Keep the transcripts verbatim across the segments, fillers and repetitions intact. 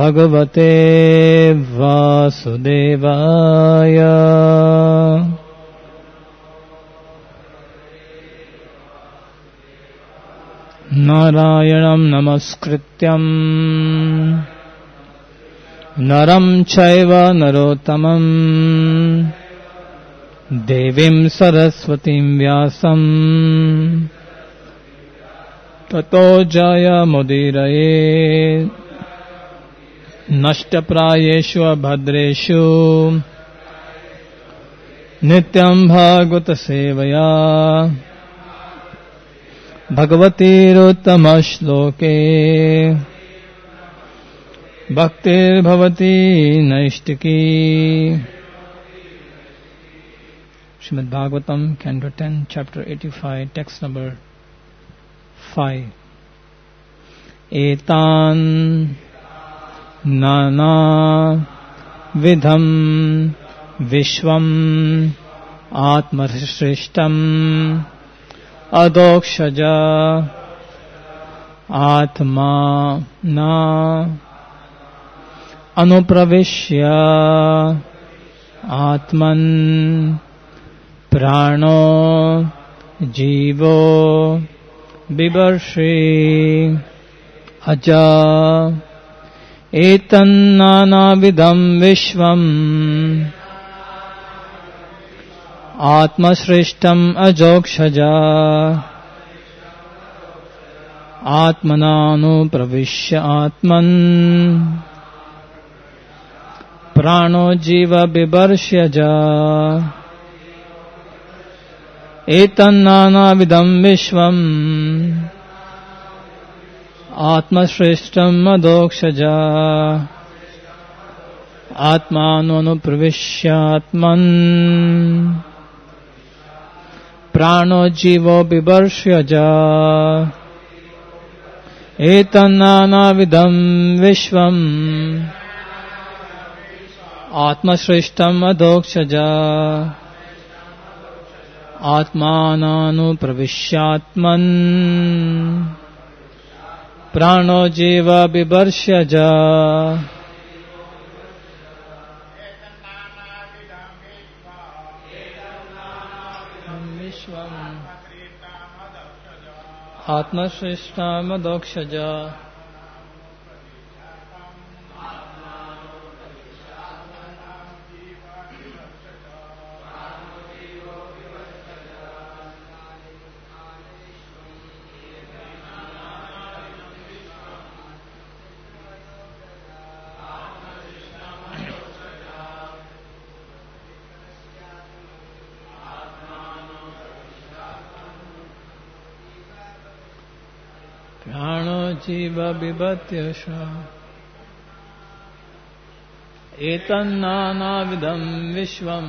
भगवते वासुदेवाय। नारायणं नमस्कृत्यं नरं चैव नरोत्तमं देवीं सरस्वतीं व्यासं ततो जयमुदीरये। नष्टप्रायेषु अभद्रेषु नित्यं भागवतसेवया भगवतीरुत्तमश्लोके भक्तिर्भवति नैष्टिकी। Srimad Bhagavatam, Canto ten, Chapter eighty-five, Text number five. Etan nana vidham vishvam atmasrishtam adokshaja atma na anupravishya atman prano jivo bibarshi aja etannanavidam vishvam atmasrishtam ajokshaja atmananu pravishya atman prano jiva bibarshyaja etannanavidam vishvam atmasrishtam adokshaja atmanu pravishyatman prano jivo bibarshyaja etannanavidam vishvam atmasrishtam adokshaja atmananu pravishyatman prano jiva bibarshyaja atmasrishtam adokshaja prano jiva bibatyasha etannanavidam vishvam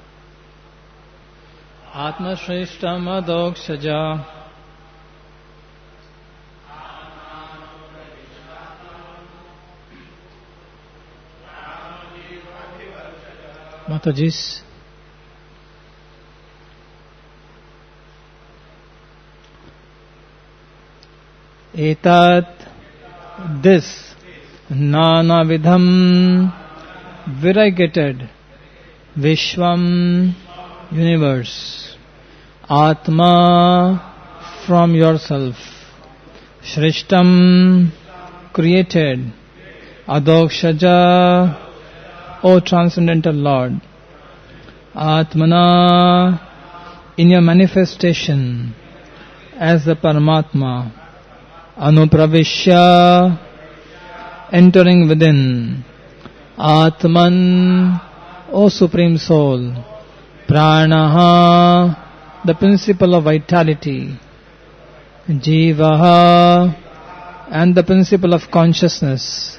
atmasrishtam adokshaja Matajis. Etat, this, nana vidham, variegated, vishvam, universe, atma, from yourself, shrishtam, created, adokshaja, O transcendental Lord, atmana, in your manifestation as the Paramatma, anupravishya, entering within, atman, O Supreme Soul, pranaha, the principle of vitality, jivaha, and the principle of consciousness,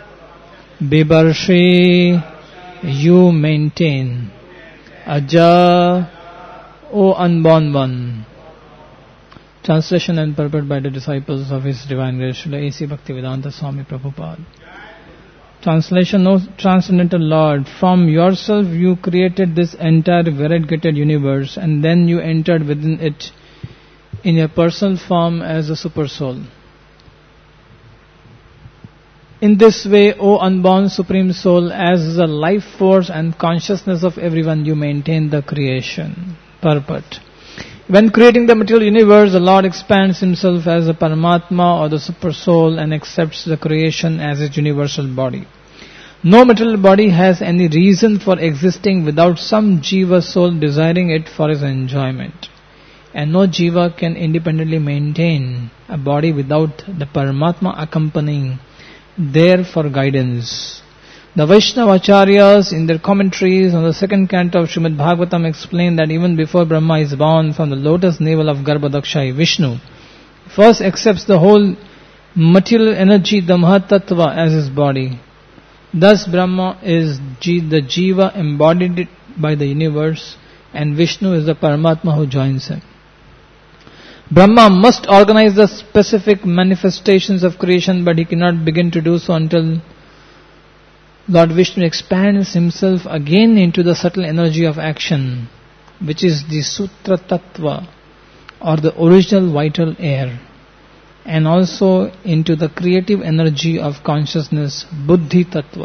bibarshi, you maintain, aja, O unborn one. Translation and purport by the disciples of His Divine Grace Srila A C Bhaktivedanta Swami Prabhupada. Translation: O Transcendental Lord, from yourself you created this entire variegated universe, and then you entered within it in your personal form as a super soul. In this way, O unborn Supreme Soul, as the life force and consciousness of everyone, you maintain the creation. Purport. When creating the material universe, the Lord expands himself as a Paramatma or the Super Soul and accepts the creation as its universal body. No material body has any reason for existing without some Jiva soul desiring it for his enjoyment. And no Jiva can independently maintain a body without the Paramatma accompanying there for guidance. The Vaishnava Acharyas in their commentaries on the second canto of Srimad Bhagavatam explain that even before Brahma is born from the lotus navel of Garbhodakshai, Vishnu first accepts the whole material energy, the Mahatattva, as his body. Thus Brahma is the Jiva embodied by the universe, and Vishnu is the Paramatma who joins him. Brahma must organize the specific manifestations of creation, but he cannot begin to do so until Lord Vishnu expands himself again into the subtle energy of action, which is the Sutra Tattva, or the original vital air, and also into the creative energy of consciousness, Buddhi Tattva.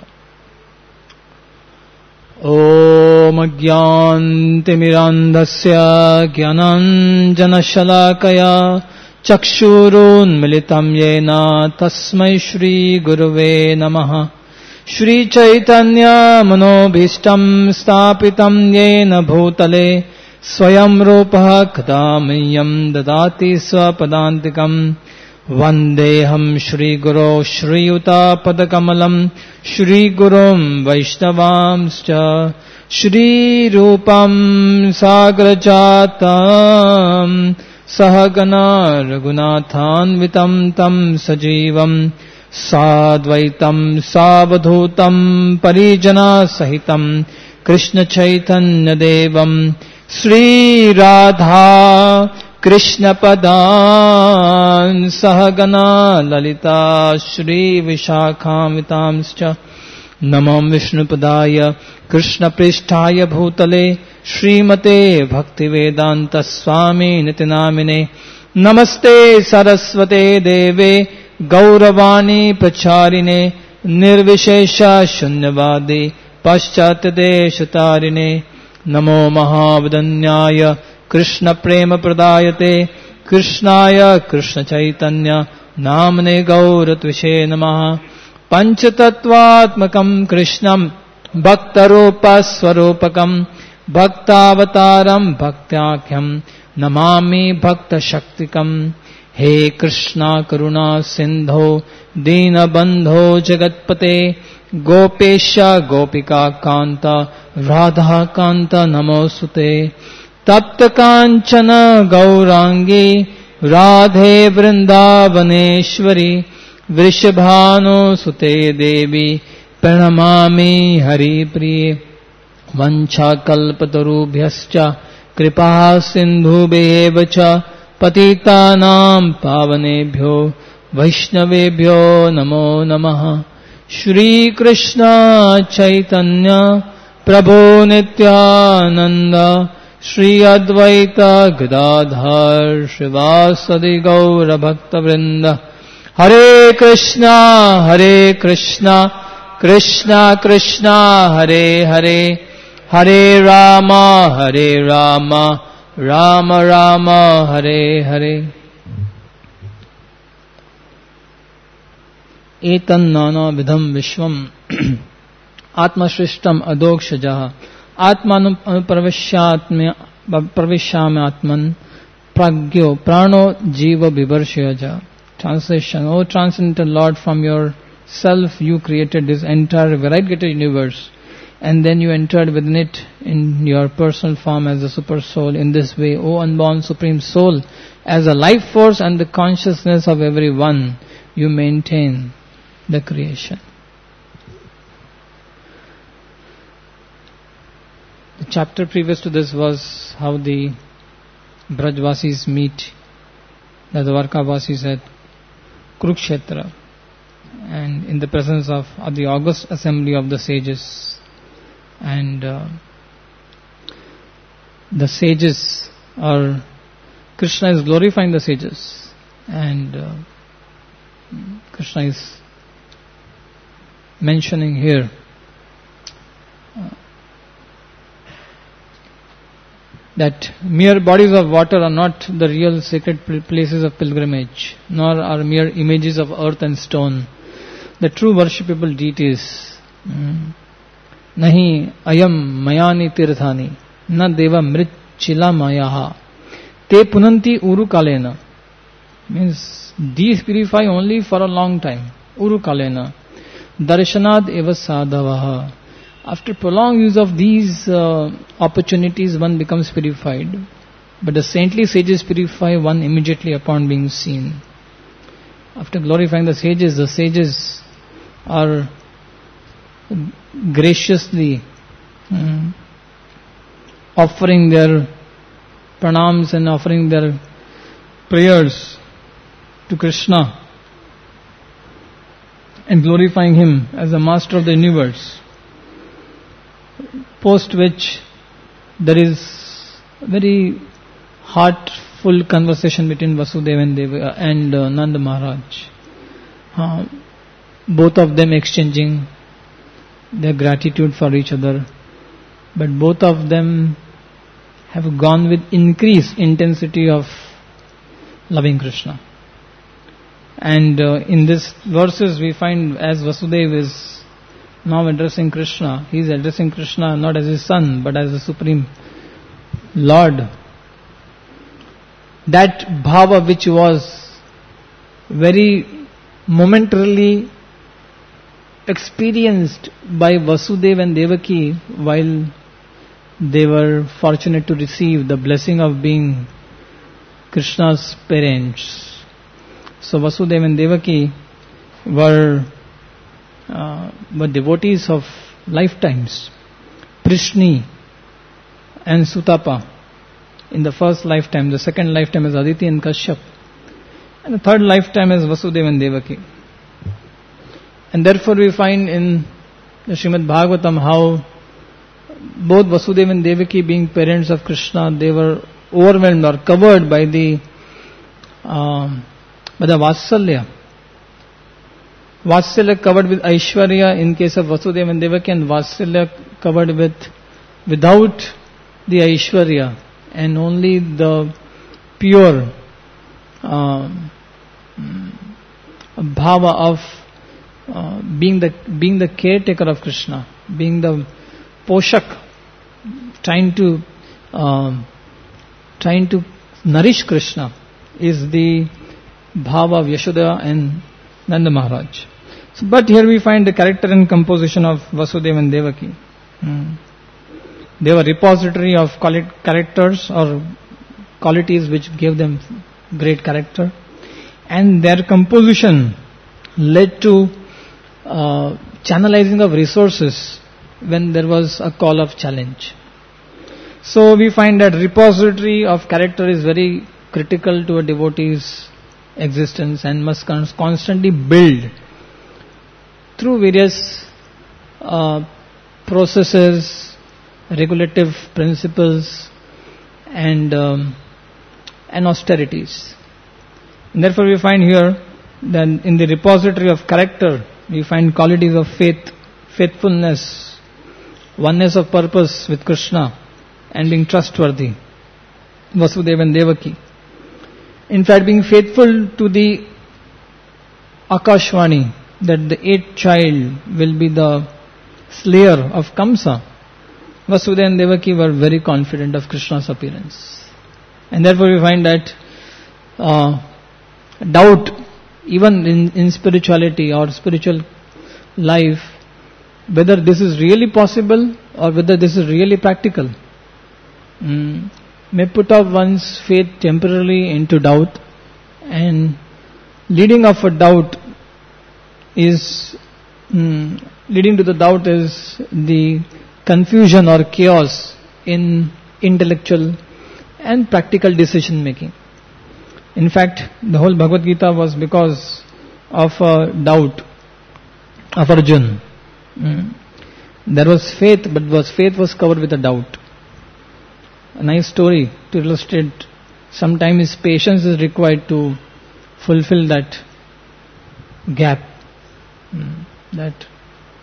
Om Ajnantimirandhasya Jnananjanashalakaya Chakshurun Militam Yena Tasmai Shri Gurave Namaha. Shri Chaitanya Manobhishtam Stapitam Yena Bhutale Swayam Rupaha Kadamiyam Dadati Swapadantikam Vandeham Shri Guru Shri Yuta Padakamalam Shri Gurum Vaishnavamscha Shri Rupam Sagrajatam Sahagana Raghunathan Vitam Tam Sajivam Sadvaitam Savadhutam Parijana Sahitam Krishna Chaitanya Devam Sri Radha Krishna Padan Sahagana Lalita Shri Vishakhamvitamscha Namam Vishnu Padaya Krishna Pristhaya Bhutale Srimate Bhaktivedanta Swami Nitinamine Namaste Saraswate Deve Gauravani Pracharine Nirvishesha Shunyavadi Paschatadeshatarine Namo Mahavadanyaya Krishna Prema Pradayate Krishnaya Krishna Chaitanya Namne Gauratvishe Namaha Panchatattvatmakam Krishnam Bhaktarupa Swarupakam Bhaktavataram Bhaktyakhyam Namami Bhakta Shaktikam. He Krishna Karuna Sindho Dina Bandho Jagatpate Gopesha Gopika Kanta Radha Kanta Namosute Tapta Kanchana Gaurangi Radhe Vrindavaneshwari Vrishabhano Sute Devi Pranamami Hari Priye Vancha Kalpatarubhyascha Kripa Sindhu Bevacha Patitanam Pavanebhyo Vaishnavebhyo Namo Namaha. Shri Krishna Chaitanya Prabhu Nityananda Shri Advaita Gadadhar Shrivasadi Gaura Bhakta Vrinda. Hare Krishna Hare Krishna Krishna Krishna Hare Hare Hare Rama Hare Rama Rama Rama Hare Hare. Etan nana vidham vishvam Atma shrishtam adokshajah Atmanum pravishyam atman pragyo prano jiva bivarshayaja. Translation. O transcendental Lord, from your self you created this entire variegated universe, and then you entered within it in your personal form as a super soul. In this way, O unborn Supreme Soul, as a life force and the consciousness of every one, you maintain the creation. The chapter previous to this was how the Brajvasis meet the Dwarkavasis at Kurukshetra, and in the presence of, of the august assembly of the sages. And uh, the sages, or Krishna is glorifying the sages, and uh, Krishna is mentioning here. Uh, that mere bodies of water are not the real sacred places of pilgrimage, nor are mere images of earth and stone the true worshipable deities. Mm. Nahi ayam mayani tirthani na deva mrit chila mayaha te punanti uru kalena. Means these purify only for a long time. Uru kalena. Darshanad eva sadhavaha. After prolonged use of these uh, opportunities, one becomes purified. But the saintly sages purify one immediately upon being seen. After glorifying the sages, the sages are graciously um, offering their pranams and offering their prayers to Krishna and glorifying him as the master of the universe. Post which there is very heartful conversation between Vasudeva and, Deva, and uh, Nanda Maharaj. Uh, both of them exchanging their gratitude for each other, but both of them have gone with increased intensity of loving Krishna. And uh, in these verses we find, as Vasudeva is now addressing Krishna, he is addressing Krishna not as his son but as the Supreme Lord. That bhava which was very momentarily experienced by Vasudeva and Devaki while they were fortunate to receive the blessing of being Krishna's parents. So Vasudeva and Devaki were uh, were devotees of lifetimes. Prishni and Sutapa in the first lifetime, the second lifetime is Aditi and Kashyap, and the third lifetime is Vasudeva and Devaki. And therefore we find in the Srimad Bhagavatam how both Vasudeva and Devaki, being parents of Krishna, they were overwhelmed or covered by the uh, by the Vatsalya. Vatsalya covered with Aishwarya in case of Vasudeva and Devaki, and Vatsalya covered with without the Aishwarya and only the pure uh, bhava of uh, being the being the caretaker of Krishna, being the poshak, trying to uh, trying to nourish Krishna, is the bhava of Yashoda and Nanda Maharaj. So, but here we find the character and composition of Vasudeva and Devaki. Hmm. They were repository of characters or qualities which gave them great character, and their composition led to uh, channelizing of resources when there was a call of challenge. So we find that repository of character is very critical to a devotee's existence and must constantly build through various uh, processes, regulative principles, and um, and austerities. And therefore we find here that in the repository of character we find qualities of faith, faithfulness, oneness of purpose with Krishna, and being trustworthy, Vasudeva and Devaki. In fact, being faithful to the Akashvani, that the eighth child will be the slayer of Kamsa, Vasudeva and Devaki were very confident of Krishna's appearance. And therefore we find that uh, doubt, even in, in spirituality or spiritual life, whether this is really possible or whether this is really practical, mm, may put off one's faith temporarily into doubt, and leading of a doubt is mm, leading to the doubt is the confusion or chaos in intellectual and practical decision making. In fact, the whole Bhagavad Gita was because of a doubt of Arjuna. Mm. There was faith, but was faith was covered with a doubt. A nice story to illustrate. Sometimes patience is required to fulfill that gap. Mm. That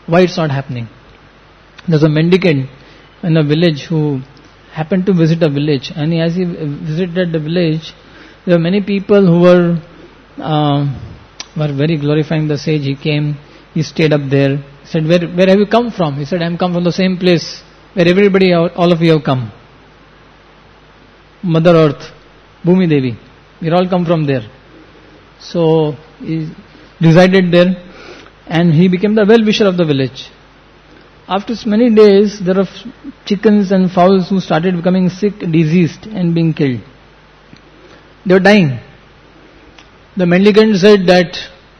why it's not happening. There's a mendicant in a village who happened to visit a village, and as he visited the village, there were many people who were uh, were very glorifying the sage. He came, he stayed up there. He said, where, where have you come from? He said, I am come from the same place where everybody, all of you have come. Mother Earth, Bhumi Devi. We all come from there. So he resided there, and he became the well-wisher of the village. After many days, there are chickens and fowls who started becoming sick, diseased, and being killed. They were dying. The mendicant said that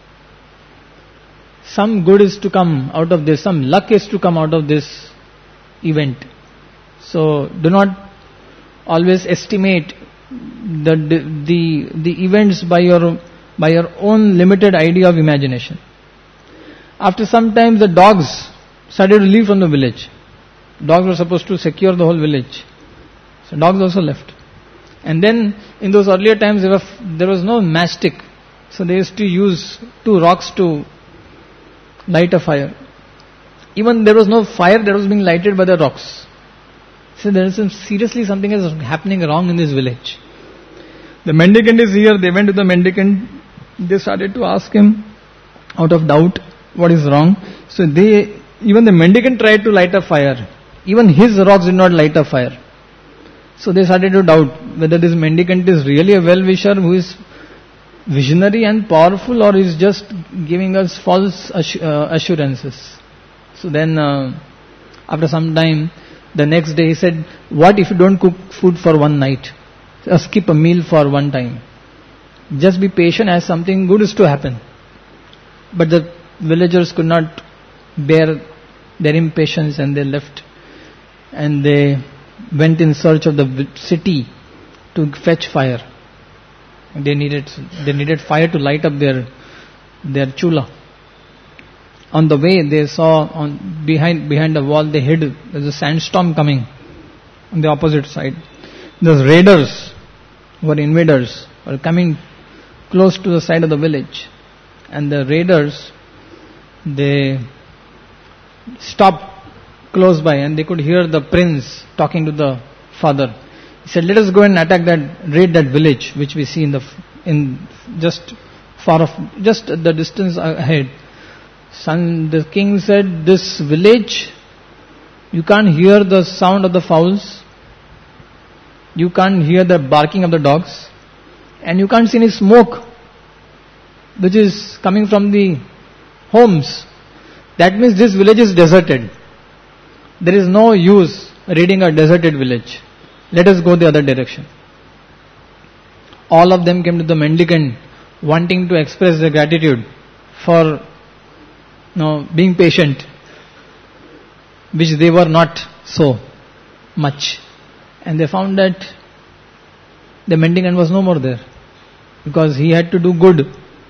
some good is to come out of this, some luck is to come out of this event. So do not always estimate the the the events by your by your own limited idea of imagination. After some time, the dogs started to leave from the village. Dogs were supposed to secure the whole village. So dogs also left. And then in those earlier times there, were, there was no matchstick. So they used to use two rocks to light a fire. Even there was no fire that was being lighted by the rocks. So there is some, seriously something is happening wrong in this village. The mendicant is here. They went to the mendicant. They started to ask him out of doubt what is wrong. So they, even the mendicant tried to light a fire. Even his rocks did not light a fire. So they started to doubt whether this mendicant is really a well-wisher who is visionary and powerful, or is just giving us false assu- uh, assurances. So then uh, after some time, the next day he said, what if you don't cook food for one night? Uh, skip a meal for one time. Just be patient as something good is to happen. But the villagers could not bear their impatience, and they left. And they went in search of the city to fetch fire. They needed they needed fire to light up their their chula. On the way, they saw on behind behind the wall, they hid. There's a sandstorm coming on the opposite side. Those raiders, who were invaders, were coming close to the side of the village, and the raiders, they stopped close by, and they could hear the prince talking to the father. He said, let us go and attack that, raid that village which we see in the in just far off, just the distance ahead. Son, the king said, this village, you can't hear the sound of the fowls, you can't hear the barking of the dogs, and you can't see any smoke which is coming from the homes. That means this village is deserted. There is no use raiding a deserted village. Let us go the other direction. All of them came to the mendicant, wanting to express their gratitude for you know, being patient, which they were not so much. And they found that the mendicant was no more there, because he had to do good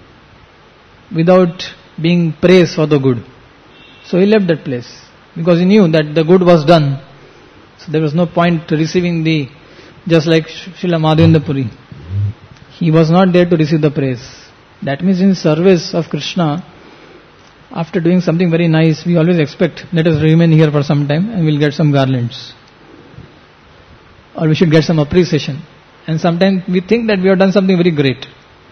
without being praised for the good. So he left that place, because he knew that the good was done. So there was no point to receiving the, just like Srila Madhavendra Puri. He was not there to receive the praise. That means in service of Krishna, after doing something very nice, we always expect, let us remain here for some time and we'll get some garlands. Or we should get some appreciation. And sometimes we think that we have done something very great.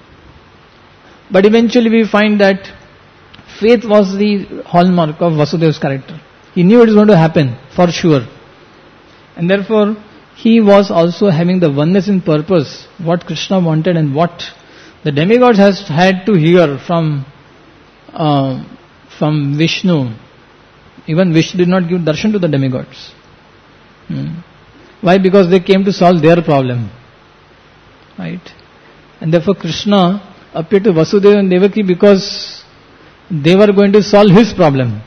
But eventually we find that faith was the hallmark of Vasudev's character. He knew it was going to happen, for sure. And therefore, he was also having the oneness in purpose, what Krishna wanted and what the demigods has had to hear from uh, from Vishnu. Even Vishnu did not give darshan to the demigods. Hmm. Why? Because they came to solve their problem. Right? And therefore Krishna appeared to Vasudeva and Devaki because they were going to solve his problem.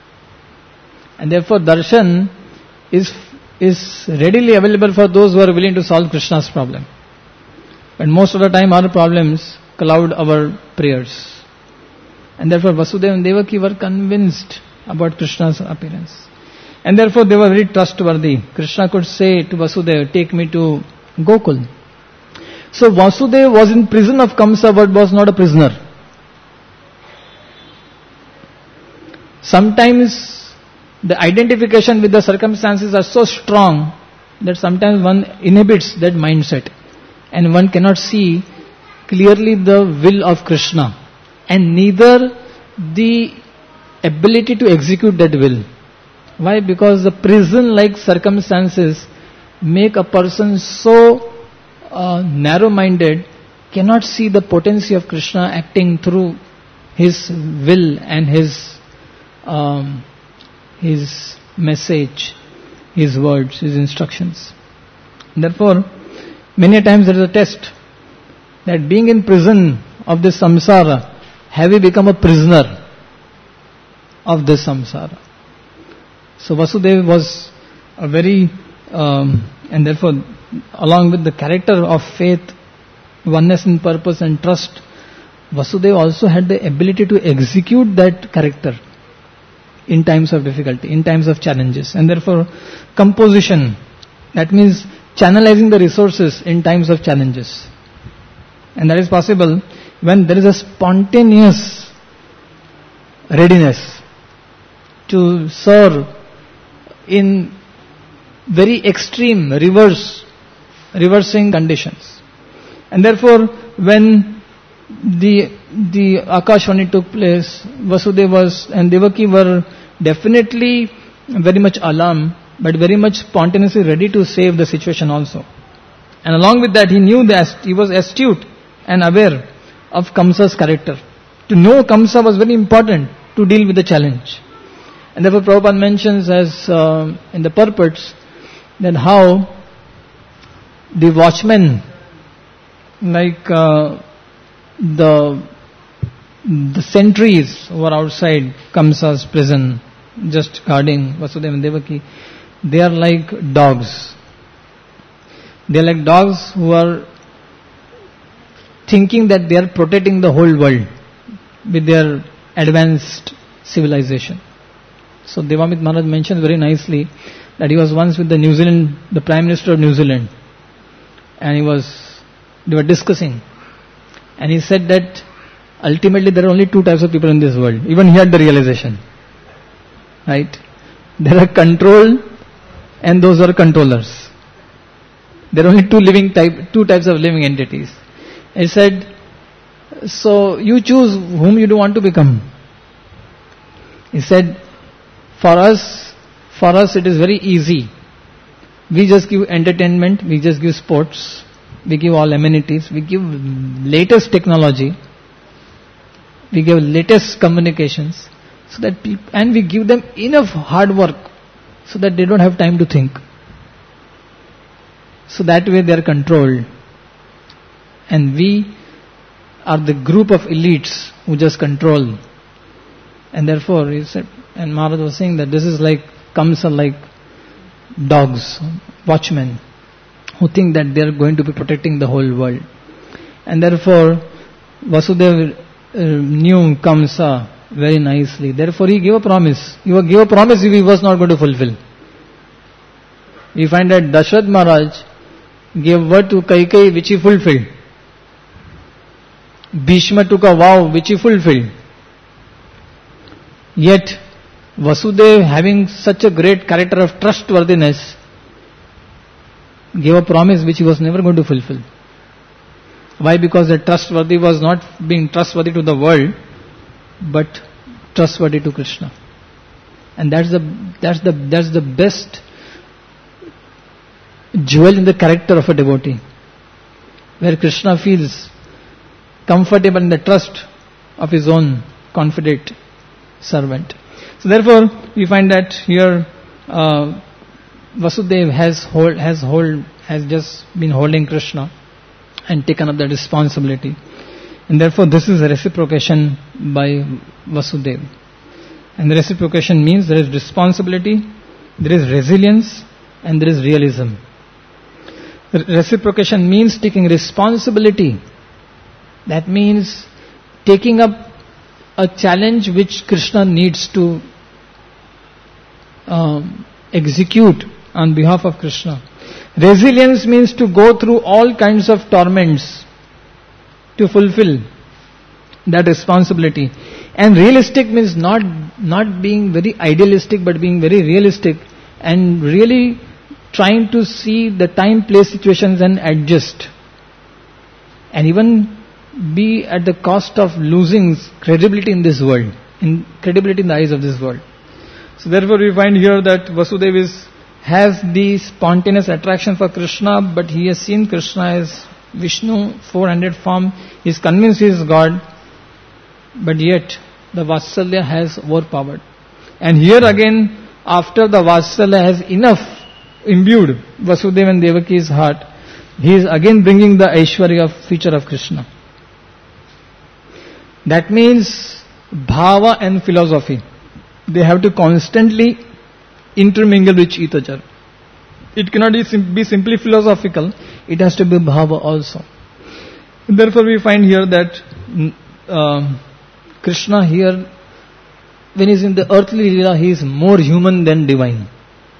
And therefore darshan is is readily available for those who are willing to solve Krishna's problem. But most of the time our problems cloud our prayers. And therefore Vasudeva and Devaki were convinced about Krishna's appearance. And therefore they were very trustworthy. Krishna could say to Vasudeva, take me to Gokul. So Vasudeva was in prison of Kamsa but was not a prisoner. sometimes the identification with the circumstances are so strong that sometimes one inhibits that mindset and one cannot see clearly the will of Krishna and neither the ability to execute that will. Why? Because the prison-like circumstances make a person so uh, narrow-minded, cannot see the potency of Krishna acting through his will and his um, his message, his words, his instructions. Therefore, many times there is a test that being in prison of this samsara, have we become a prisoner of this samsara? So Vasudeva was a very, um, and therefore along with the character of faith, oneness in purpose and trust, Vasudeva also had the ability to execute that character in times of difficulty, in times of challenges. And therefore composition, that means channelizing the resources in times of challenges. And that is possible when there is a spontaneous readiness to serve in very extreme reverse, reversing conditions. And therefore when the the Akashvani took place, Vasudeva was and Devaki were definitely very much alarmed, but very much spontaneously ready to save the situation also. And along with that, he knew that he was astute and aware of Kamsa's character. To know Kamsa was very important to deal with the challenge. And therefore Prabhupada mentions as uh, in the purports that how the watchmen, like uh, the the sentries who are outside Kamsa's prison, just guarding Vasudeva and Devaki, they are like dogs. They are like dogs who are thinking that they are protecting the whole world with their advanced civilization. So Devamit Maharaj mentioned very nicely that he was once with the New Zealand, the Prime Minister of New Zealand, and he was, they were discussing, and he said that ultimately there are only two types of people in this world. Even he had the realization, right? There are controlled and those who are controllers. There are only two living type, two types of living entities. He said, so you choose whom you do want to become. He said, for us, for us it is very easy. We just give entertainment, we just give sports, we give all amenities, we give latest technology, we give latest communications, so that people, and we give them enough hard work so that they don't have time to think. So that way they are controlled. And we are the group of elites who just control. And therefore, he said, and Maharaj was saying that this is like, Kamsa like dogs, watchmen, who think that they are going to be protecting the whole world. And therefore, Vasudeva uh, knew Kamsa very nicely. Therefore, he gave a promise. He gave a promise he was not going to fulfill. We find that Dashrath Maharaj gave word to Kaikeyi which he fulfilled. Bhishma took a vow which he fulfilled. Yet, Vasudeva, having such a great character of trustworthiness, gave a promise which he was never going to fulfill. Why? Because the trustworthy was not being trustworthy to the world, but trustworthy to Krishna. And that's the that's the that's the best jewel in the character of a devotee, where Krishna feels comfortable in the trust of his own confident servant. So therefore, we find that here uh, Vasudeva has hold, has hold, has just been holding Krishna and taken up that responsibility, and therefore this is a reciprocation by Vasudeva. And the reciprocation means there is responsibility, there is resilience, and there is realism. Reciprocation means taking responsibility. That means taking up a challenge which Krishna needs to um, execute on behalf of Krishna. Resilience means to go through all kinds of torments to fulfill that responsibility. And realistic means not, not being very idealistic, but being very realistic and really trying to see the time, place, situations and adjust. And even be at the cost of losing credibility in this world, in credibility in the eyes of this world. So therefore we find here that Vasudeva is, has the spontaneous attraction for Krishna, but he has seen Krishna as Vishnu, four-handed form. He is convinced he is God, but yet the Vatsalya has overpowered. And here again, after the Vatsalya has enough imbued Vasudeva and Devaki's heart, he is again bringing the Aishwarya feature of Krishna. That means bhava and philosophy, they have to constantly intermingle with each other. It cannot be simply philosophical, it has to be bhava also. Therefore we find here that uh, Krishna here, when he is in the earthly lila, he is more human than divine.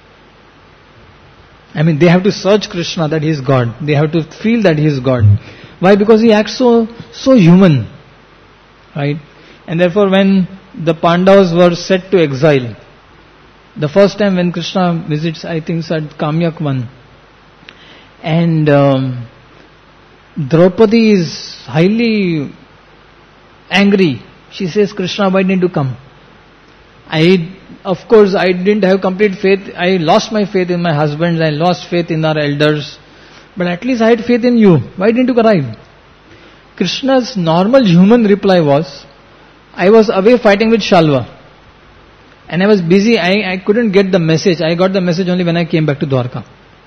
I mean, they have to search Krishna that he is God. They have to feel that he is God. Why? Because he acts so so human, right? And therefore, when the Pandavas were set to exile, the first time when Krishna visits, I think, at Kamyak Van, and um, Draupadi is highly angry. She says, Krishna, why didn't you come? I, of course, I didn't have complete faith. I lost my faith in my husband. I lost faith in our elders. But at least I had faith in you. Why didn't you arrive? Krishna's normal human reply was, I was away fighting with Shalva. And I was busy. I, I couldn't get the message. I got the message only when I came back to Dwarka.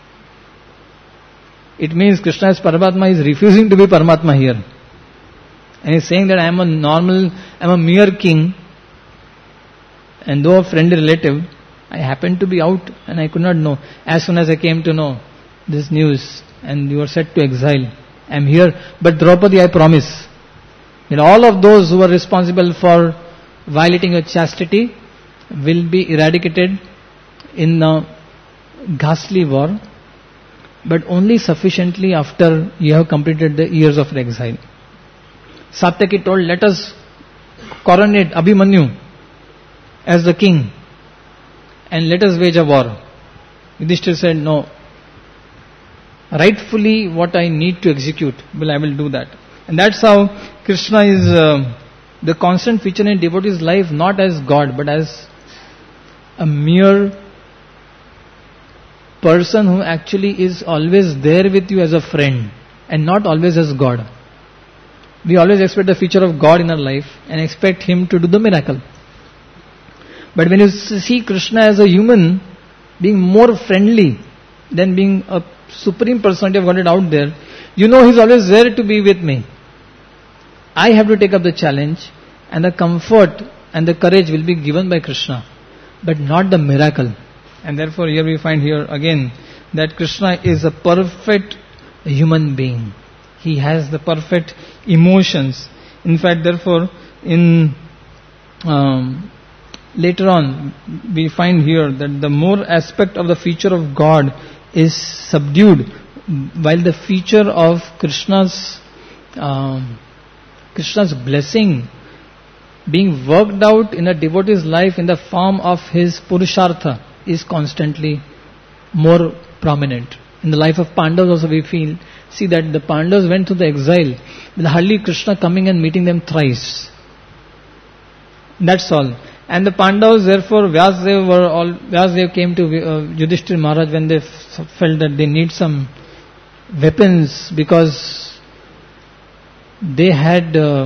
It means Krishna as Paramatma is refusing to be Paramatma here. And he's saying that I am a normal, I am a mere king. And though a friendly relative, I happened to be out and I could not know. As soon as I came to know this news and you are set to exile, I am here. But Draupadi, I promise that all of those who are responsible for violating your chastity will be eradicated in a ghastly war, but only sufficiently after you have completed the years of exile. Satyaki told, let us coronate Abhimanyu as the king and let us wage a war. Yudhishthira said, no, rightfully what I need to execute, well, I will do that. And that's how Krishna is uh, the constant feature in devotee's life, not as God but as a mere person who actually is always there with you as a friend and not always as God. We always expect the feature of God in our life and expect him to do the miracle. But when you see Krishna as a human, being more friendly than being a supreme personality of Godhead out there, you know he's always there to be with me. I have to take up the challenge, and the comfort and the courage will be given by Krishna, but not the miracle. And therefore here we find here again that Krishna is a perfect human being. He has the perfect emotions. In fact, therefore, in um, later on, we find here that the more aspect of the feature of God is subdued, while the feature of Krishna's um, Krishna's blessing being worked out in a devotee's life in the form of his Purushartha is constantly more prominent. In the life of Pandavas also we feel, see that the Pandavas went to the exile with hardly Krishna coming and meeting them thrice. That's all. And the Pandavas, therefore, Vyasadeva were all, Vyasadeva came to uh, Yudhishthira Maharaj when they f- felt that they need some weapons because they had uh,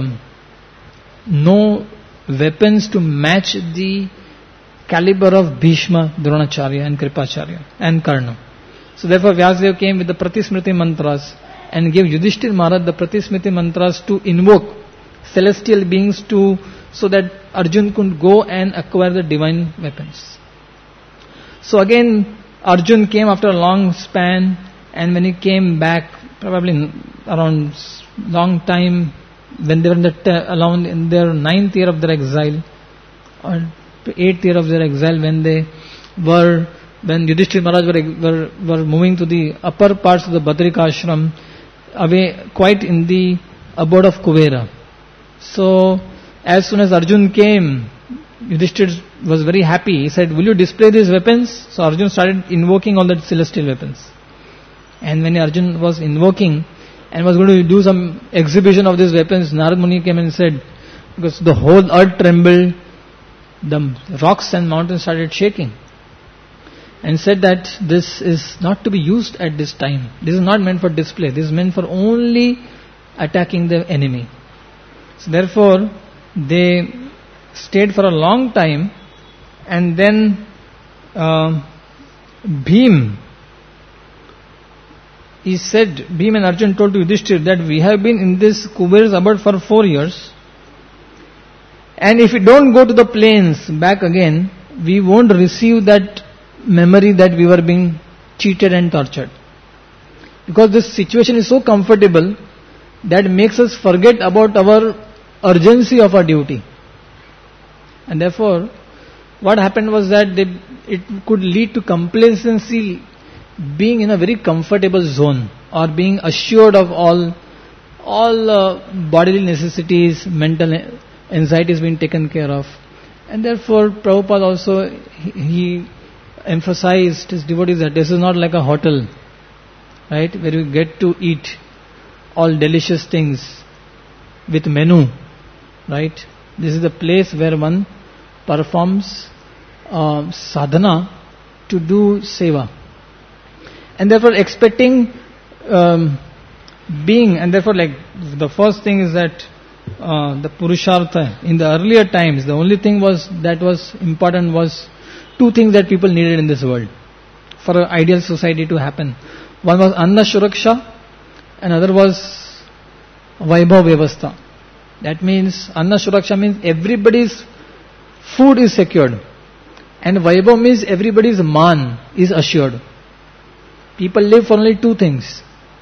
no weapons to match the caliber of Bhishma, Dronacharya and Kripacharya and Karna. So therefore Vyasadeva came with the Pratismriti mantras and gave Yudhishthira Maharaj the Pratismriti mantras to invoke celestial beings to, so that Arjun could go and acquire the divine weapons. So again Arjun came after a long span, and when he came back, probably around long time, when they were in, the te- along in their ninth year of their exile, or eighth year of their exile, when they were, when Yudhishthira Maharaj were, were, were moving to the upper parts of the Badrika ashram, away quite in the abode of Kuvera. So as soon as Arjun came, Yudhishthira was very happy. He said, will you display these weapons? So Arjun started invoking all the celestial weapons. And when Arjun was invoking and was going to do some exhibition of these weapons, Narad Muni came and said, because the whole earth trembled, the rocks and mountains started shaking, and said that this is not to be used at this time. This is not meant for display. This is meant for only attacking the enemy. So therefore, they stayed for a long time, and then uh, Bhim, he said, Bhim and Arjun told to Yudhishthira that we have been in this Kuber's abode for four years, and if we don't go to the plains back again, we won't receive that memory that we were being cheated and tortured. Because this situation is so comfortable that makes us forget about our urgency of our duty. And therefore, what happened was that they, it could lead to complacency, being in a very comfortable zone, or being assured of all all uh, bodily necessities, mental anxieties being taken care of. And therefore, Prabhupada also, he, he emphasized his devotees that this is not like a hotel, right, where you get to eat all delicious things with menu, right? This is the place where one performs uh, sadhana to do seva. And therefore expecting um, being, and therefore like the first thing is that uh, the Purushartha, in the earlier times, the only thing was that was important was two things that people needed in this world for an ideal society to happen. One was Anna Shuraksha, another was Vaibhav Vyavastha. That means Anna Shuraksha means everybody's food is secured, and Vaibhav means everybody's man is assured. People live for only two things,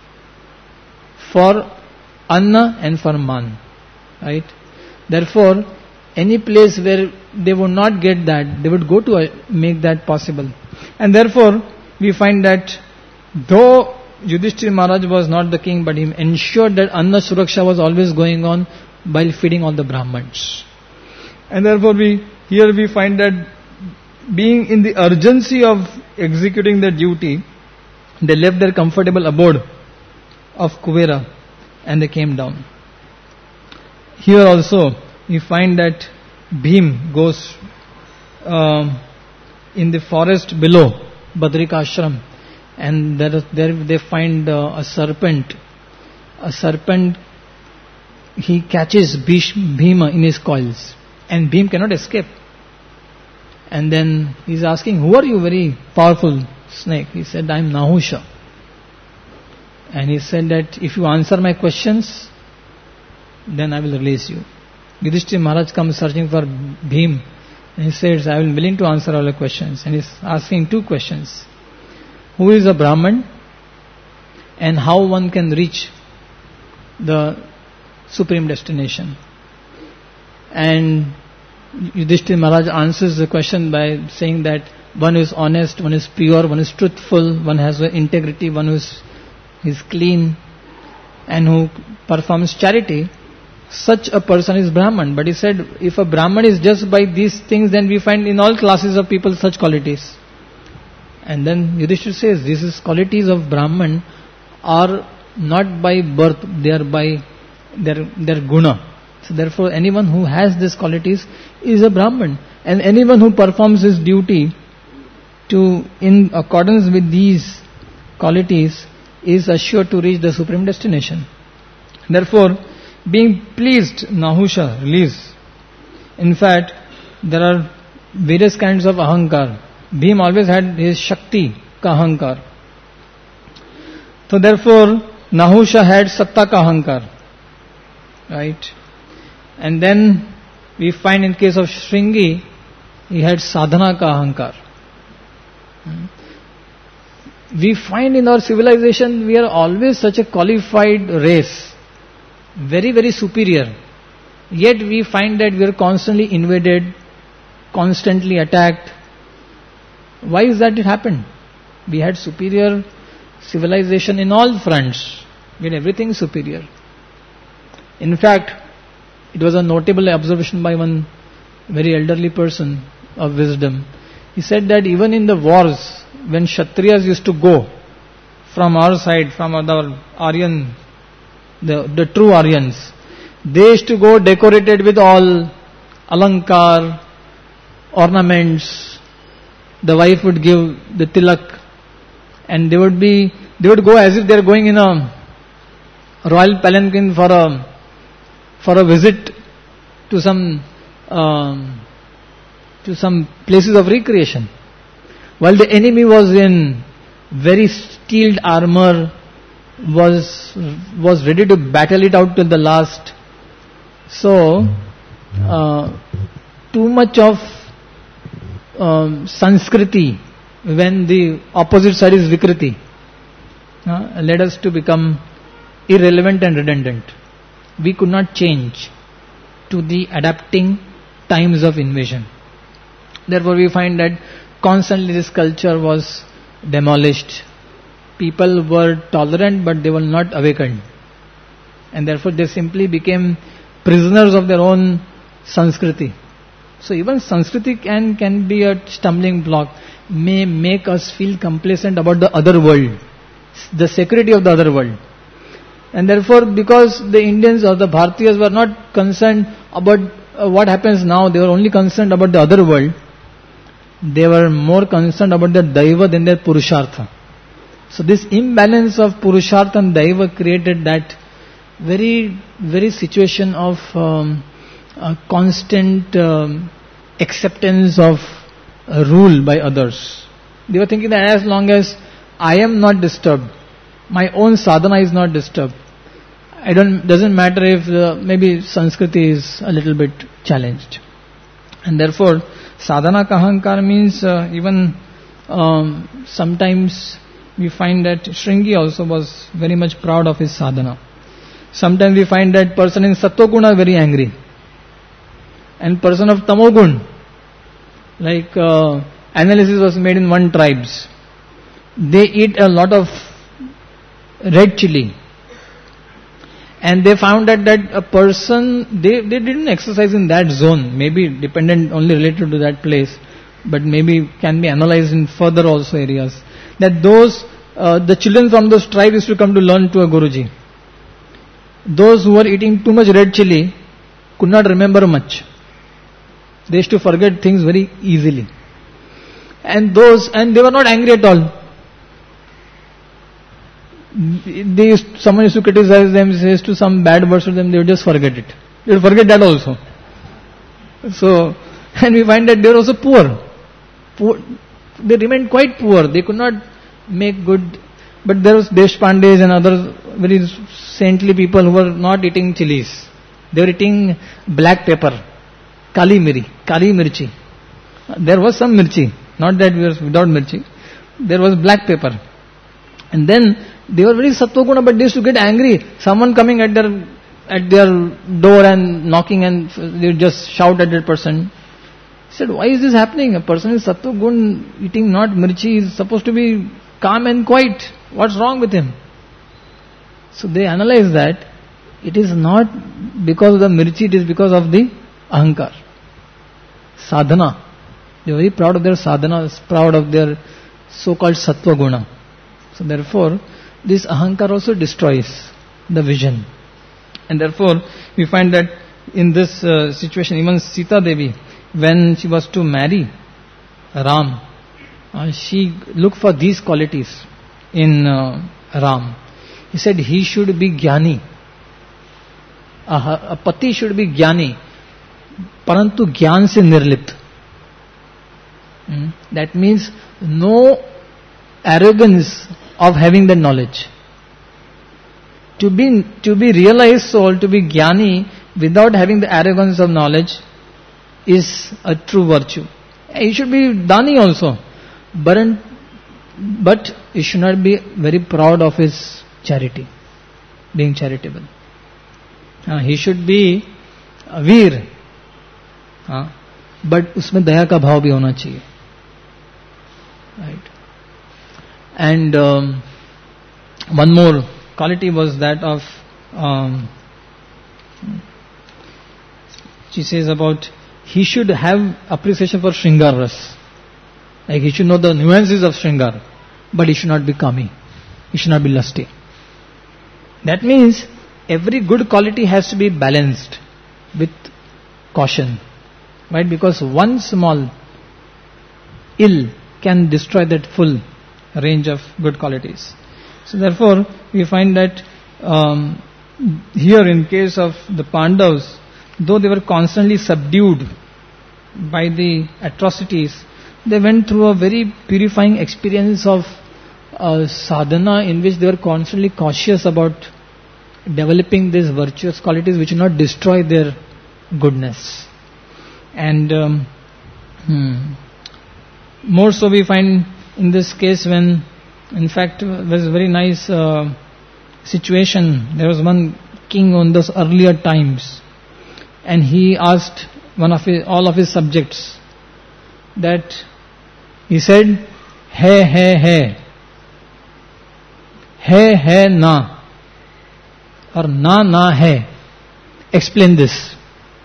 for Anna and for man, right? Therefore, any place where they would not get that, they would go to uh, make that possible. And therefore, we find that though Yudhishthira Maharaj was not the king, but he ensured that Anna Suraksha was always going on while feeding all the Brahmans. And therefore, we here we find that being in the urgency of executing their duty, they left their comfortable abode of Kubera and they came down. Here also, we find that Bhim goes uh, in the forest below Badrika Ashram, and there, there they find uh, a serpent. A serpent, he catches Bhima in his coils, and Bhim cannot escape. And then he's asking, who are you, very powerful snake? He said, I am Nahusha. And he said that if you answer my questions, then I will release you. Yudhishthira Maharaj comes searching for Bhim, and he says, I am willing to answer all your questions. And he's asking two questions. Who is a Brahman, and how one can reach the supreme destination? And Yudhishthira Maharaj answers the question by saying that one is honest, one is pure, one is truthful, one has integrity, one who is, is clean, and who performs charity. Such a person is Brahman. But he said, if a Brahman is just by these things, then we find in all classes of people such qualities. And then Yudhishthira says, these qualities of Brahman are not by birth, they are by their, their guna. So therefore anyone who has these qualities is a Brahman. And anyone who performs his duty to in accordance with these qualities is assured to reach the supreme destination. Therefore, being pleased, Nahusha release. In fact, there are various kinds of ahankar. Bhim always had his Shakti ka ahankar. So therefore, Nahusha had Satta ka ahankar. Right? And then we find in case of Shringi, he had Sadhana ka ahankar. We find in our civilization, we are always such a qualified race. Very, very superior. Yet we find that we are constantly invaded, constantly attacked. Why is that it happened? We had superior civilization in all fronts. We had everything superior. In fact, It was a notable observation by one very elderly person of wisdom. He said that even in the wars, when Kshatriyas used to go from our side, from our Aryan, the, the true Aryans, they used to go decorated with all alankar, ornaments. The wife would give the tilak, and they would be, they would go as if they are going in a royal palanquin for a for a visit to some um, to some places of recreation, while the enemy was in very steeled armor, was was ready to battle it out till the last. So, uh, too much of um, Sanskriti when the opposite side is Vikriti uh, led us to become irrelevant and redundant. We could not change to the adapting times of invasion. Therefore, we find that constantly this culture was demolished. People were tolerant, but they were not awakened, and therefore they simply became prisoners of their own Sanskriti. So even Sanskriti can, can be a stumbling block, may make us feel complacent about the other world, the security of the other world. And therefore, because the Indians or the Bharatiyas were not concerned about uh, what happens now, they were only concerned about the other world. They were more concerned about their Daiva than their Purushartha. So this imbalance of Purushartha and Daiva created that very, very situation of um, uh, constant um, acceptance of uh, rule by others. They were thinking that as long as I am not disturbed, my own sadhana is not disturbed, I don't, doesn't matter if uh, maybe Sanskriti is a little bit challenged. And therefore, sadhana ka ahankar means uh, even um, sometimes we find that Shringi also was very much proud of his sadhana. Sometimes we find that person in Sattva-guna very angry, and person of Tamogun, like uh, analysis was made in one tribes, they eat a lot of red chili, and they found that that a person, they, they didn't exercise in that zone, maybe dependent only related to that place, but maybe can be analyzed in further also areas, that those uh, the children from those tribes used to come to learn to a Guruji. Those who were eating too much red chili could not remember much. They used to forget things very easily. And those, and they were not angry at all. They used, someone used to criticize them, says to some bad words to them, they would just forget it. They would forget that also. So, and we find that they were also poor. poor. They remained quite poor. They could not make good. But there was Deshpandes and other very saintly people who were not eating chilies. They were eating black pepper, kali miri, kali mirchi. There was some mirchi, not that we were without mirchi. There was black pepper. And then they were very sattva-guna, but they used to get angry. Someone coming at their at their door and knocking, and they would just shout at that person. He said, why is this happening? A person is sattva-gun, eating not mirchi, is supposed to be calm and quiet. What's wrong with him? So they analyze that it is not because of the mirchi, it is because of the ahankar. Sadhana. They are very proud of their sadhana, proud of their so-called sattva guna. So therefore, this ahankar also destroys the vision. And therefore, we find that in this uh, situation, even Sita Devi, when she was to marry Ram, uh, she looked for these qualities in uh, Ram. He said he should be jnani. A, a pati should be jnani, parantu jnan se nirlipt. Hmm? That means no arrogance of having the knowledge. To be to be realized soul, to be jnani without having the arrogance of knowledge is a true virtue. He should be dani also, but but he should not be very proud of his charity, being charitable. Uh, he should be a veer, uh, but उसमें दया का भाव भी होना चाहिए, right? And um, one more quality was that of um, She says about he should have appreciation for Shringar Ras. Like he should know the nuances of Shringar, but he should not be kami. He should not be lusty. That means every good quality has to be balanced with caution. Right? Because one small ill can destroy that full range of good qualities. So therefore, we find that um, here in case of the Pandavas, though they were constantly subdued by the atrocities, they went through a very purifying experience of uh, sadhana in which they were constantly cautious about developing these virtuous qualities which will not destroy their goodness. And um, hmm, more so we find in this case when, in fact, there was a very nice uh, situation. There was one king on those earlier times, and he asked one of his, all of his subjects that he said, "Hai hai hai, hai hai na, or na na hai. Explain this."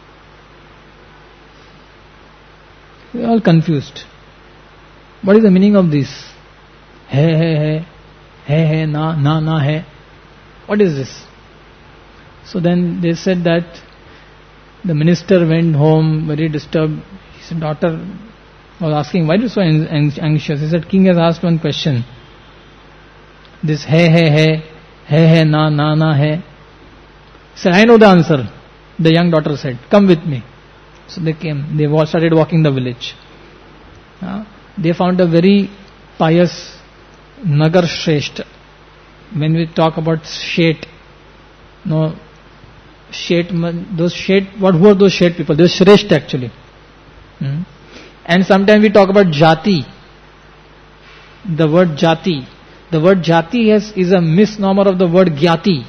We are all confused. What is the meaning of this? Hai hai hai, hai hai na, na na hai. What is this? So then they said that the minister went home very disturbed. His daughter was asking, "Why are you so anxious?" He said, "King has asked one question. This hai hai hai, hai hai na, na na hai." He said, "I know the answer." The young daughter said, "Come with me." So they came. They started walking the village. Uh, they found a very pious Nagar Shrestha. When we talk about Shet, no, Shet, those Shet, what who are those Shet people? They are Shrestha actually. Hmm? And sometimes we talk about Jati. The word Jati. The word Jati has, is a misnomer of the word Gyati.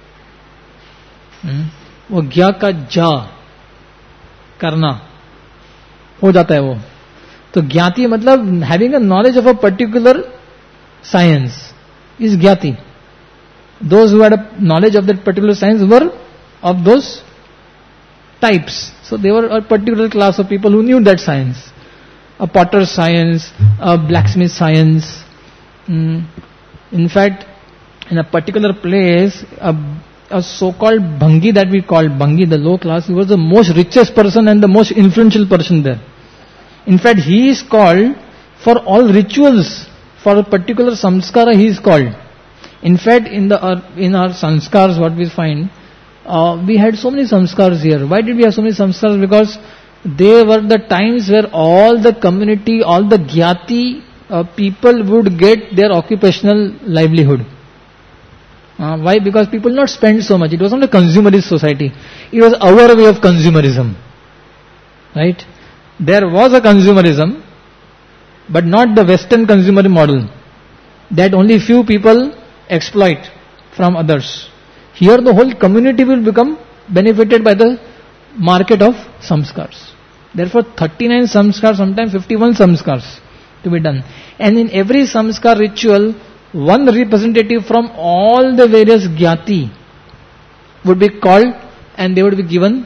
Hmm? वो ज्ञा का जा करना हो जाता है वो. तो ज्ञाति मतलब having a knowledge of a particular science is ज्ञाति. Those who had a knowledge of that particular science were of those types. So they were a particular class of people who knew that science. A potter's science, a blacksmith science. Mm. In fact, in a particular place, a, a so-called Bhangi that we call Bhangi, the low class, he was the most richest person and the most influential person there. In fact, he is called for all rituals, for a particular samskara he is called. In fact, in the uh, in our sanskars, what we find, uh, we had so many samskars here. Why did we have so many samskars? Because they were the times where all the community, all the gyati uh, people would get their occupational livelihood. Uh, why? Because people not spend so much. It was not a consumerist society. It was our way of consumerism. Right? There was a consumerism, but not the Western consumer model that only few people exploit from others. Here the whole community will become benefited by the market of samskars. Therefore thirty-nine samskars, sometimes fifty-one samskars to be done. And in every samskar ritual, one representative from all the various gyati would be called and they would be given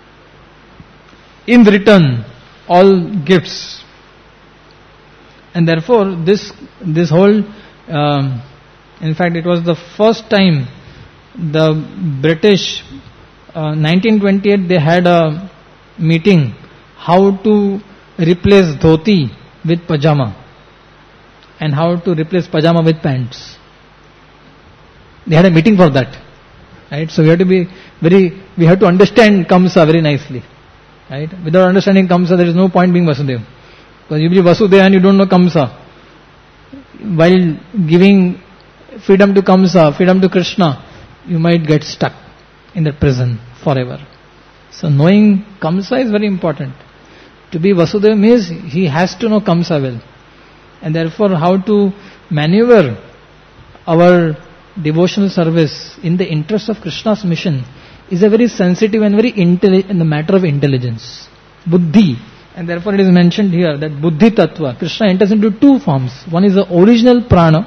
in return all gifts. And therefore this this whole um, in fact it was the first time the British uh, nineteen twenty-eight they had a meeting how to replace dhoti with pajama and how to replace pajama with pants. They had a meeting for that. Right? So we have to be very we have to understand Kamsa very nicely. Right? Without understanding Kamsa, there is no point being Vasudeva. Because you be Vasudeva and you don't know Kamsa. While giving freedom to Kamsa, freedom to Krishna, you might get stuck in that prison forever. So knowing Kamsa is very important. To be Vasudeva means he has to know Kamsa well. And therefore how to maneuver our devotional service in the interest of Krishna's mission is a very sensitive and very intelli- in the matter of intelligence. Buddhi. And therefore it is mentioned here that Buddhi Tattva, Krishna enters into two forms. One is the original prana.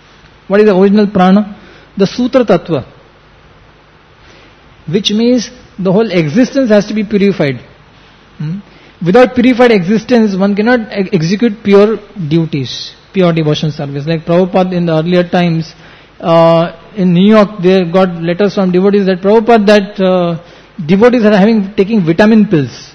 What is the original prana? The Sutra Tattva. Which means The whole existence has to be purified. Hmm? Without purified existence, one cannot e- execute pure duties, pure devotion service. Like Prabhupada in the earlier times, uh, in New York, they got letters from devotees that Prabhupada, that uh, devotees are having taking vitamin pills,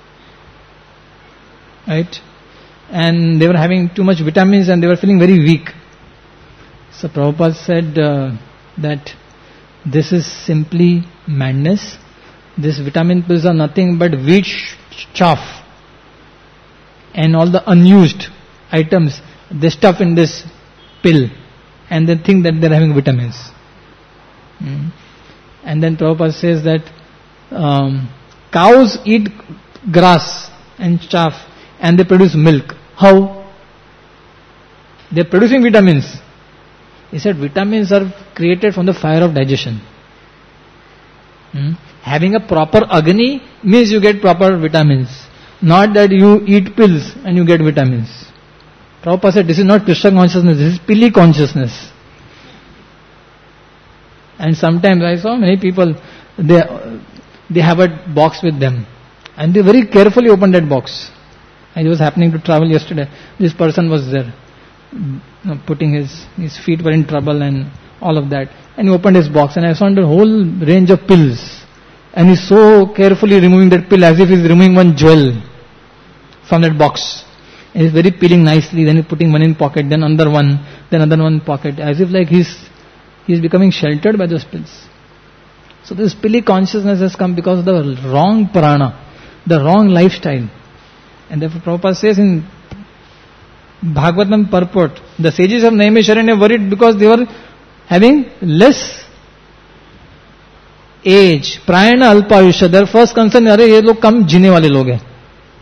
right? And they were having too much vitamins and they were feeling very weak. So Prabhupada said uh, that this is simply madness. These vitamin pills are nothing but wheat chaff and all the unused items they stuff in this pill and they think that they're having vitamins. Mm. And then Prabhupada says that um, cows eat grass and chaff and they produce milk. How? They're producing vitamins. He said vitamins are created from the fire of digestion. Hmm? Having a proper agni means you get proper vitamins. Not that you eat pills and you get vitamins. Prabhupada said this is not Krishna consciousness, this is Pili consciousness. And sometimes I saw many people, they, they have a box with them. And they very carefully open that box. I was happening to travel yesterday. This person was there, putting his, his feet were in trouble and all of that. And he opened his box and I saw the whole range of pills. And he's so carefully removing that pill as if he's removing one jewel from that box. And he's very peeling nicely, then he's putting one in pocket, then another one, then another one in pocket, as if like he's he's becoming sheltered by those pills. So this Pili consciousness has come because of the wrong prana, the wrong lifestyle. And therefore Prabhupada says in Bhagavatam purport, the sages of Naimisharanya worried because they were having less age, prayana alpayusha. Their first concern is, ये लोग कम जीने वाले लोग हैं.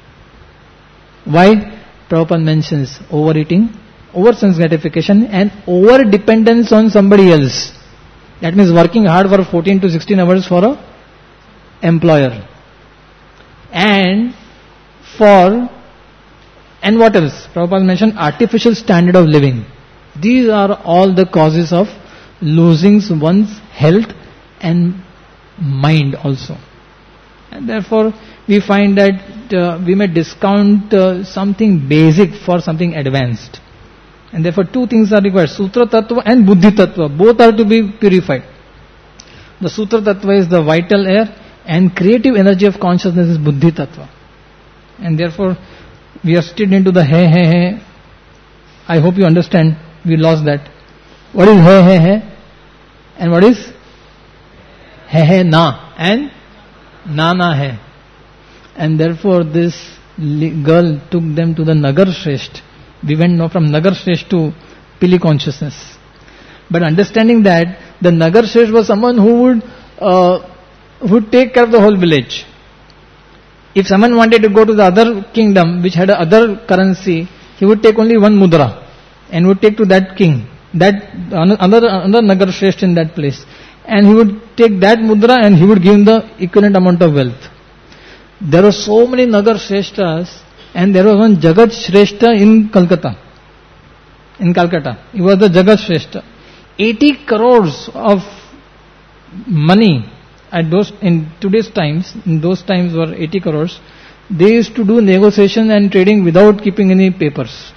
Why? Prabhupada mentions overeating, over sense gratification and over dependence on somebody else. That means working hard for fourteen to sixteen hours for a employer. And for, and what else? Prabhupada mentioned artificial standard of living. These are all the causes of losing one's health and mind also. And therefore we find that uh, we may discount uh, something basic for something advanced. And therefore two things are required, Sutra Tattva and Buddhi Tattva. Both are to be purified. The Sutra Tattva is the vital air and creative energy of consciousness is Buddhi Tattva. And therefore we are still into the hai hai hai. I hope you understand, we lost that. What is hai hai hai? And what is hai hai na? And na na hai. And therefore this girl took them to the Nagar Shresht. We went now from Nagar Shresht to Pili consciousness. But understanding that the Nagar Shresht was someone who would uh, who would take care of the whole village. If someone wanted to go to the other kingdom which had a other currency, he would take only one mudra and would take to that king, that another another Nagar Shresht in that place, and he would take that mudra and he would give him the equivalent amount of wealth. There were so many Nagar Shreshtas, and there was one Jagat Shrestha in Calcutta. In Calcutta, he was the Jagat Shrestha. eighty crores of money at those, in today's times, in those times were eighty crores. They used to do negotiation and trading without keeping any papers.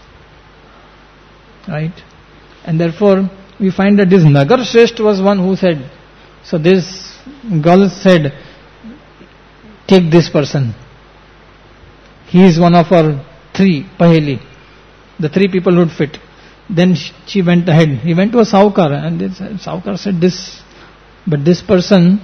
Right? And therefore, we find that this Nagar Shresht was one who said, so this girl said, take this person. He is one of our three, Paheli. The three people would fit. Then she went ahead. He went to a Saukar and this Saukar said this, but this person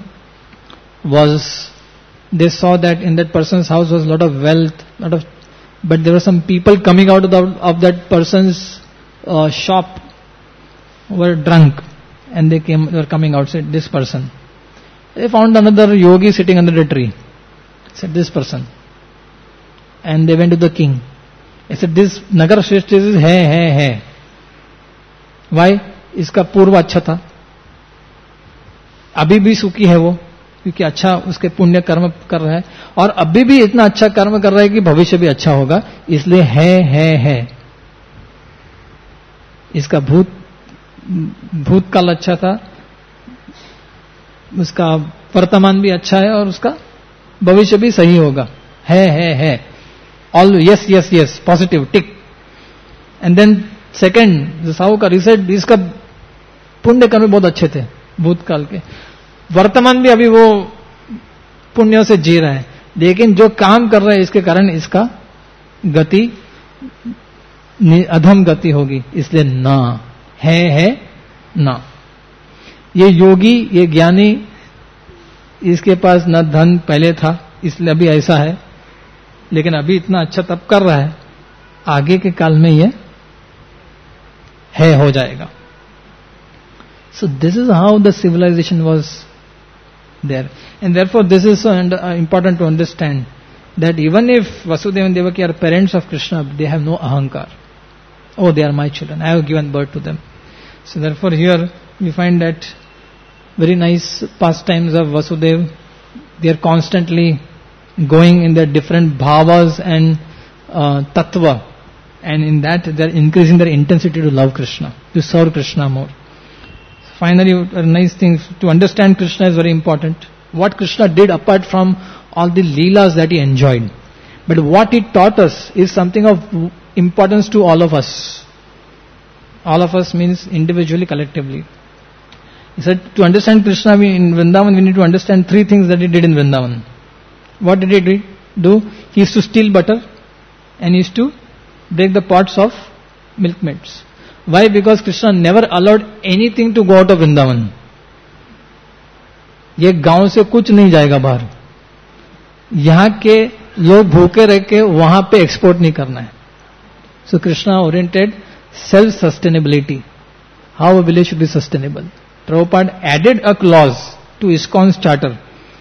was, they saw that in that person's house was a lot of wealth, lot of, but there were some people coming out of, the, of that person's uh, shop who were drunk and they came, they were coming out, said this person. They found another yogi sitting under a tree. Said this person. And they went to the king. He said this Nagar Shresht is hai hai hai. Why? इसका पूर्व अच्छा था, अभी भी सुखी है वो, क्योंकि अच्छा उसके पुण्य कर्म कर रहा है और अभी भी इतना अच्छा कर्म कर रहा है कि भविष्य भी अच्छा होगा, इसलिए है है है. इसका भूत भूतकाल अच्छा था, उसका वर्तमान भी अच्छा है और उसका भविष्य भी सही होगा. है है है all yes yes yes positive tick. And then second Sahu का रिसर्च, इसका पुण्य कर्म बहुत अच्छे थे भूतकाल के, वर्तमान भी अभी वो पुण्यों से जी रहा है, लेकिन जो काम कर रहा है इसके कारण इसका गति अधम गति होगी, इसलिए ना है है ना. ये योगी, ये ज्ञानी, इसके पास न धन पहले था इसलिए अभी ऐसा है, लेकिन अभी इतना अच्छा तप कर रहा है, आगे के काल में ये है हो जाएगा. So this is how the civilization was there, and therefore this is so important to understand that even if Vasudeva and Devaki are parents of Krishna, they have no ahankar. Oh, they are my children, I have given birth to them. So therefore here we find that very nice pastimes of Vasudeva. They are constantly going in their different bhavas and uh, tattva, and in that they are increasing their intensity to love Krishna, to serve Krishna more. Finally, a nice thing to understand Krishna is very important. What Krishna did apart from all the leelas that he enjoyed, but what he taught us is something of importance to all of us. All of us means individually, collectively. He said to understand Krishna we, in Vrindavan, we need to understand three things that he did in Vrindavan. What did he do? He used to steal butter and he used to break the pots of milkmaids. Why? Because Krishna never allowed anything to go out of Vrindavan. ये गांव से कुछ नहीं जाएगा बाहर. यहाँ के लोग भूखे रह के वहां पे एक्सपोर्ट नहीं करना है. So Krishna oriented self-sustainability. How a village should be sustainable. Prabhupada added a clause to ISKCON's charter.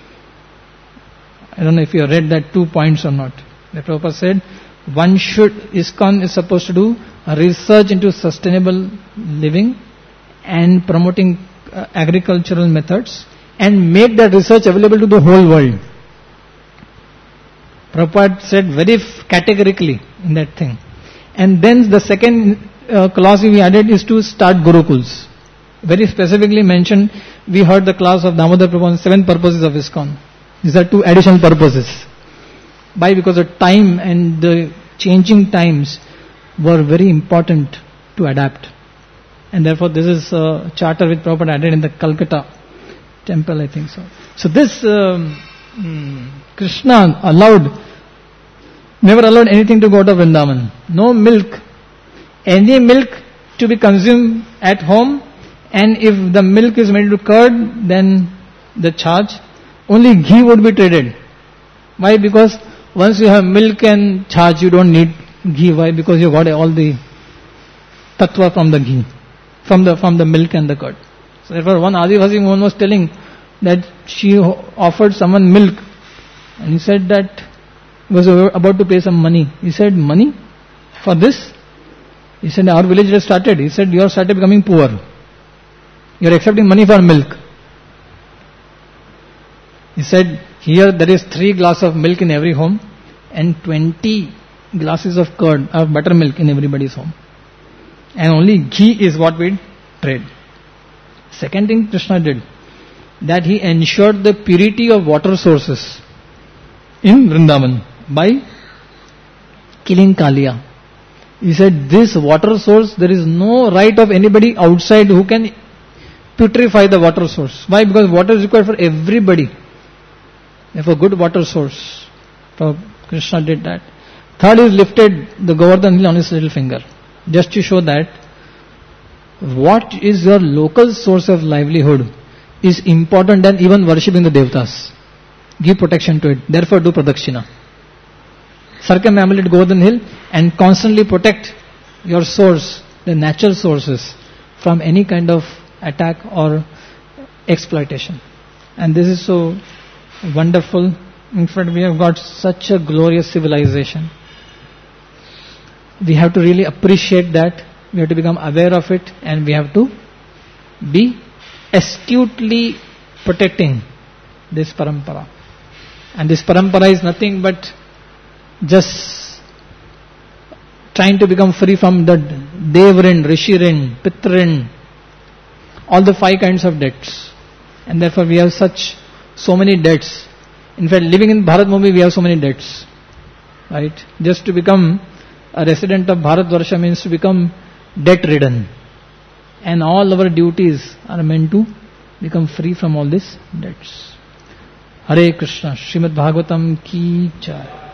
I don't know if you have read that two points or not. The Prabhupada said, one should, ISKCON is supposed to do a research into sustainable living and promoting uh, agricultural methods and make that research available to the whole world. Prabhupada said very categorically in that thing. And then the second uh, clause we added is to start Gurukuls. Very specifically mentioned, we heard the class of Damodar Prabhu on seven purposes of ISKCON. These are two additional purposes. Why? Because the time and the changing times were very important to adapt. And therefore this is a charter which Prabhupada added in the Calcutta temple, I think so. So this um, Krishna allowed, never allowed anything to go out of Vrindavan. No milk. Any milk to be consumed at home, and if the milk is made into curd, then the charge. Only ghee would be traded. Why? Because once you have milk and charge, you don't need ghee. Why? Because you got all the tattva from the ghee, from the from the milk and the curd. So therefore, one Adivasi woman was telling that she offered someone milk, and he said that he was about to pay some money. He said, money for this? He said, our village just started. He said, you have started becoming poor. You are accepting money for milk. He said, here there is three glasses of milk in every home and twenty glasses of curd or buttermilk in everybody's home. And only ghee is what we trade. Second thing Krishna did, that he ensured the purity of water sources in Vrindavan by killing Kaliya. He said, this water source, there is no right of anybody outside who can putrefy the water source. Why? Because water is required for everybody. Therefore, good water source. So Krishna did that. Third is lifted the Govardhan hill on his little finger, just to show that what is your local source of livelihood is important than even worshipping the Devtas. Give protection to it. Therefore, do Pradakshina. Circumambulate Govardhan hill and constantly protect your source, the natural sources, from any kind of attack or exploitation. And this is so wonderful. In fact, we have got such a glorious civilization. We have to really appreciate that. We have to become aware of it, and we have to be astutely protecting this parampara. And this parampara is nothing but just trying to become free from the Devrin, Rishirin, Pitrin, all the five kinds of debts. And therefore we have such, so many debts. In fact, living in Bharat movie, we have so many debts. Right? Just to become a resident of Bharatvarsha means to become debt-ridden. And all our duties are meant to become free from all these debts. Hare Krishna. Srimad Bhagavatam ki jai.